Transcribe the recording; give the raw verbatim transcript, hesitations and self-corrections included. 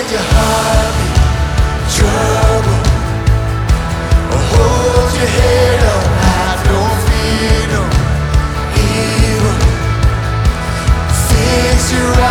your heart be trouble. Hold your head up high, don't fear no evil. Fix your